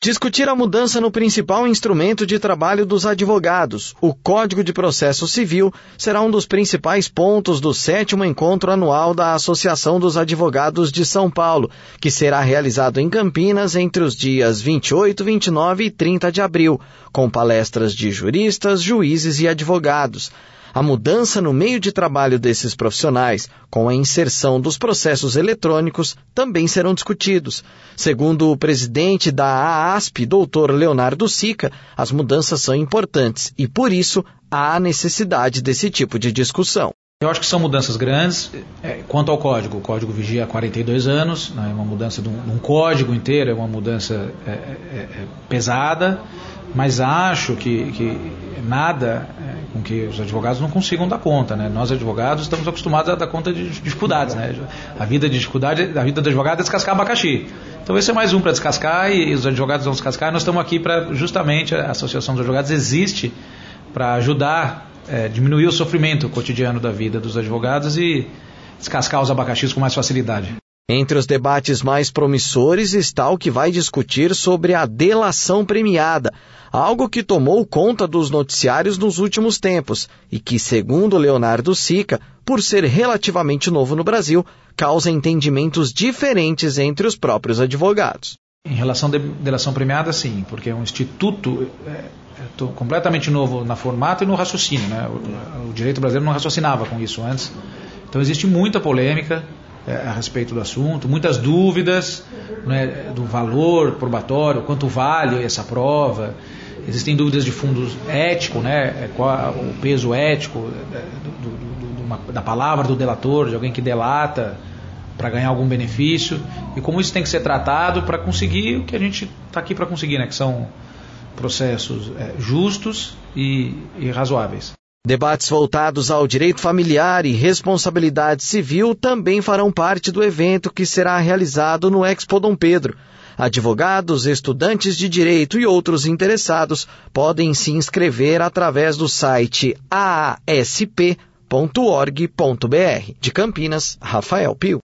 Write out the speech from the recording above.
Discutir a mudança no principal instrumento de trabalho dos advogados, o Código de Processo Civil, será um dos principais pontos do 7º encontro anual da Associação dos Advogados de São Paulo, que será realizado em Campinas entre os dias 28, 29 e 30 de abril, com palestras de juristas, juízes e advogados. A mudança no meio de trabalho desses profissionais, com a inserção dos processos eletrônicos, também serão discutidos. Segundo o presidente da AASP, Dr. Leonardo Sica, as mudanças são importantes e, por isso, há necessidade desse tipo de discussão. Eu acho que são mudanças grandes. Quanto ao código, o código vigia há 42 anos, né, é uma mudança de um código inteiro, é uma mudança pesada, mas acho que nada com que os advogados não consigam dar conta, né? Nós advogados estamos acostumados a dar conta de dificuldades, né? A vida do advogado é descascar abacaxi. Então esse é mais um para descascar e os advogados vão descascar. Nós estamos aqui para, justamente, a Associação dos Advogados existe para ajudar, diminuir o sofrimento cotidiano da vida dos advogados e descascar os abacaxis com mais facilidade. Entre os debates mais promissores está o que vai discutir sobre a delação premiada, algo que tomou conta dos noticiários nos últimos tempos e que, segundo Leonardo Sica, por ser relativamente novo no Brasil, causa entendimentos diferentes entre os próprios advogados. Em relação à delação premiada, sim, porque é um instituto completamente novo no formato e no raciocínio, né? O direito brasileiro não raciocinava com isso antes. Então existe muita polêmica a respeito do assunto, muitas dúvidas, né, do valor probatório, quanto vale essa prova. Existem dúvidas de fundo ético, né, qual o peso ético da palavra do delator, de alguém que delata para ganhar algum benefício, e como isso tem que ser tratado para conseguir o que a gente está aqui para conseguir, né, que são processos justos e razoáveis. Debates voltados ao direito familiar e responsabilidade civil também farão parte do evento que será realizado no Expo Dom Pedro. Advogados, estudantes de direito e outros interessados podem se inscrever através do site aasp.org.br. De Campinas, Rafael Pio.